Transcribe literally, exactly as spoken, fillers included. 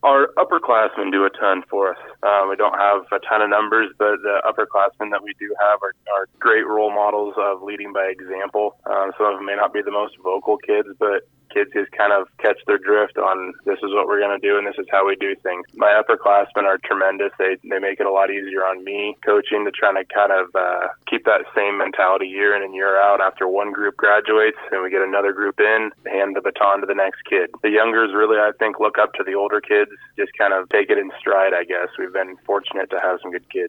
Our upperclassmen do a ton for us. Um, we don't have a ton of numbers, but the upperclassmen that we do have are, are great role models of leading by example. Um, some of them may not be the most vocal kids, but kids just kind of catch their drift on this is what we're going to do and this is how we do things. My upperclassmen are tremendous. They they make it a lot easier on me coaching to try to kind of uh, keep that same mentality year in and year out. After one group graduates and we get another group in, hand the baton to the next kid. The youngers really, I think, look up to the older kids, just kind of take it in stride, I guess. We've been fortunate to have some good kids.